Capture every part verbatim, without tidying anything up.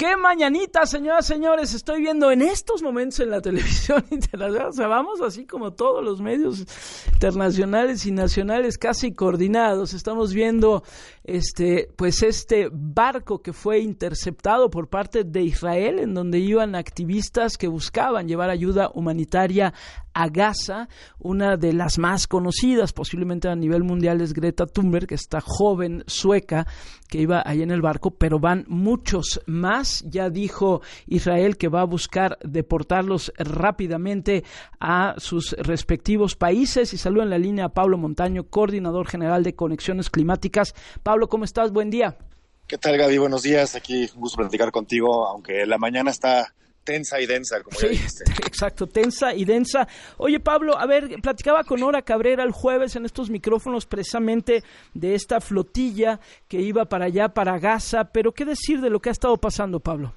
qué mañanita, señoras y señores, estoy viendo en estos momentos en la televisión internacional. O sea, vamos así como todos los medios internacionales y nacionales casi coordinados. Estamos viendo este, pues este barco que fue interceptado por parte de Israel, en donde iban activistas que buscaban llevar ayuda humanitaria a Gaza. Una de las más conocidas posiblemente a nivel mundial es Greta Thunberg, esta joven sueca que iba ahí en el barco, pero van muchos más. Ya dijo Israel que va a buscar deportarlos rápidamente a sus respectivos países. Y saludo en la línea a Pablo Montaño, coordinador general de Conexiones Climáticas. Pablo, ¿cómo estás? Buen día. ¿Qué tal, Gaby? Buenos días. Aquí un gusto platicar contigo, aunque la mañana está tensa y densa, como sí, ya dijiste. Exacto, tensa y densa. Oye, Pablo, a ver, platicaba con Nora Cabrera el jueves en estos micrófonos precisamente de esta flotilla que iba para allá, para Gaza, pero ¿qué decir de lo que ha estado pasando, Pablo?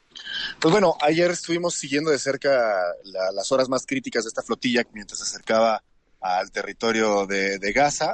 Pues bueno, ayer estuvimos siguiendo de cerca la, las horas más críticas de esta flotilla mientras se acercaba al territorio de, de Gaza,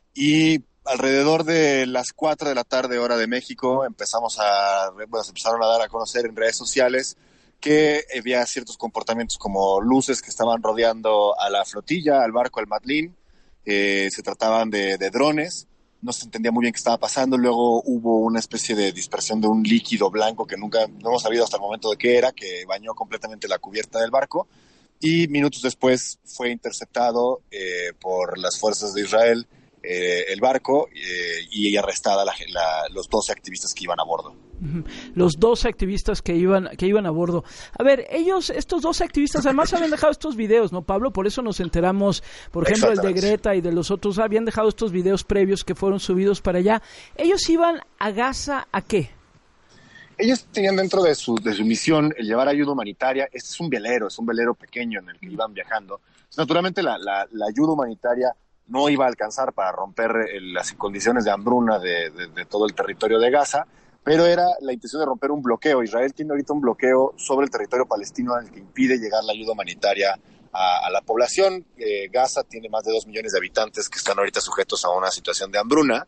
y alrededor de las cuatro de la tarde, hora de México, empezamos a, bueno, se empezaron a dar a conocer en redes sociales que había ciertos comportamientos como luces que estaban rodeando a la flotilla, al barco, al Matlin. Eh, se trataban de, de drones, no se entendía muy bien qué estaba pasando. Luego hubo una especie de dispersión de un líquido blanco que nunca no hemos sabido hasta el momento de qué era, que bañó completamente la cubierta del barco, y minutos después fue interceptado eh, por las fuerzas de Israel eh, el barco eh, y arrestada la, la, los doce activistas que iban a bordo. Los doce activistas que iban que iban a bordo. A ver, ellos, estos doce activistas, además habían dejado estos videos, ¿no, Pablo? Por eso nos enteramos, por ejemplo, el de Greta y de los otros, habían dejado estos videos previos que fueron subidos para allá. ¿Ellos iban a Gaza a qué? Ellos tenían dentro de su, de su misión el llevar ayuda humanitaria. Este es un velero, es un velero pequeño en el que iban viajando. Entonces, naturalmente, la, la, la ayuda humanitaria no iba a alcanzar para romper el, las condiciones de hambruna de, de, de todo el territorio de Gaza, pero era la intención de romper un bloqueo. Israel tiene ahorita un bloqueo sobre el territorio palestino en el que impide llegar la ayuda humanitaria a, a la población. Eh, Gaza tiene más de dos millones de habitantes que están ahorita sujetos a una situación de hambruna,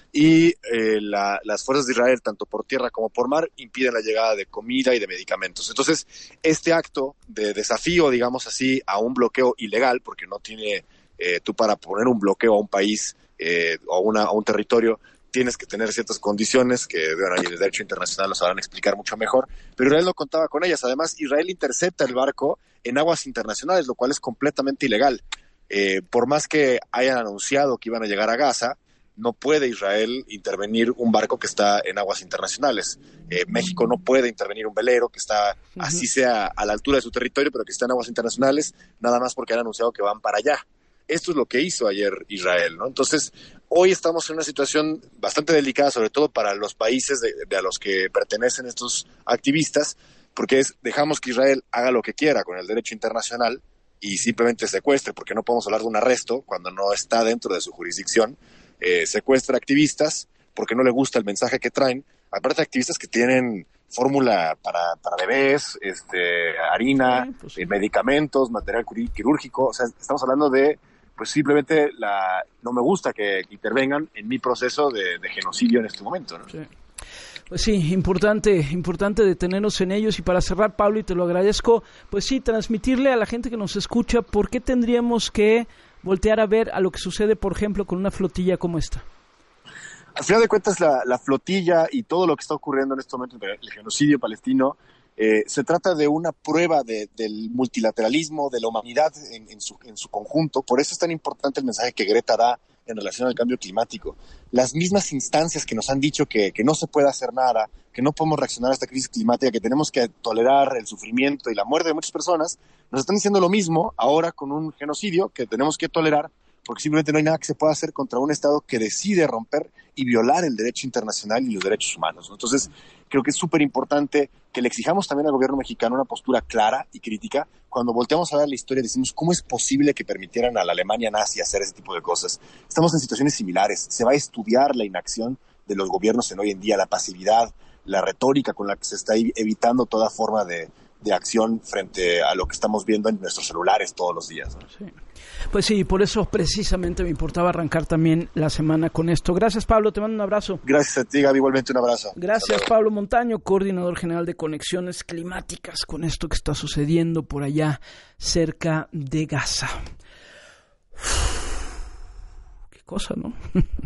y eh, la, las fuerzas de Israel, tanto por tierra como por mar, impiden la llegada de comida y de medicamentos. Entonces, este acto de desafío, digamos así, a un bloqueo ilegal, porque no tiene eh, tú para poner un bloqueo a un país eh, o una, a un territorio, tienes que tener ciertas condiciones que, bueno, y el derecho internacional lo sabrán explicar mucho mejor, pero Israel no contaba con ellas. Además, Israel intercepta el barco en aguas internacionales, lo cual es completamente ilegal. Eh, por más que hayan anunciado que iban a llegar a Gaza, no puede Israel intervenir un barco que está en aguas internacionales. Eh, México no puede intervenir un velero que está, uh-huh. así sea a la altura de su territorio, pero que está en aguas internacionales, nada más porque han anunciado que van para allá. Esto es lo que hizo ayer Israel, ¿no? Entonces, hoy estamos en una situación bastante delicada, sobre todo para los países de, de a los que pertenecen estos activistas, porque es, dejamos que Israel haga lo que quiera con el derecho internacional y simplemente secuestre, porque no podemos hablar de un arresto cuando no está dentro de su jurisdicción. Eh, secuestra activistas porque no le gusta el mensaje que traen. Aparte, activistas que tienen fórmula para, para bebés, este, harina, sí, pues sí. eh, medicamentos, material quirúrgico. O sea, estamos hablando de, pues simplemente la, no me gusta que intervengan en mi proceso de, de genocidio en este momento, ¿no? Sí. Pues sí, importante, importante detenernos en ellos. Y para cerrar, Pablo, y te lo agradezco, pues sí, transmitirle a la gente que nos escucha por qué tendríamos que voltear a ver a lo que sucede, por ejemplo, con una flotilla como esta. Al final de cuentas, la, la flotilla y todo lo que está ocurriendo en este momento, el genocidio palestino, eh, se trata de una prueba de, del multilateralismo, de la humanidad en, en, su, en su conjunto. Por eso es tan importante el mensaje que Greta da en relación al cambio climático. Las mismas instancias que nos han dicho que, que no se puede hacer nada, que no podemos reaccionar a esta crisis climática, que tenemos que tolerar el sufrimiento y la muerte de muchas personas, nos están diciendo lo mismo ahora con un genocidio que tenemos que tolerar, porque simplemente no hay nada que se pueda hacer contra un Estado que decide romper y violar el derecho internacional y los derechos humanos, ¿no? Entonces, creo que es súper importante que le exijamos también al gobierno mexicano una postura clara y crítica. Cuando volteamos a ver la historia, decimos, ¿cómo es posible que permitieran a la Alemania nazi hacer ese tipo de cosas? Estamos en situaciones similares. Se va a estudiar la inacción de los gobiernos en hoy en día, la pasividad, la retórica con la que se está evitando toda forma de, de acción frente a lo que estamos viendo en nuestros celulares todos los días, ¿no? Sí. Pues sí, por eso precisamente me importaba arrancar también la semana con esto. Gracias, Pablo, te mando un abrazo. Gracias a ti, Gaby, igualmente un abrazo. Gracias, Pablo Montaño, coordinador general de Conexiones Climáticas, con esto que está sucediendo por allá cerca de Gaza. Uf, qué cosa, ¿no?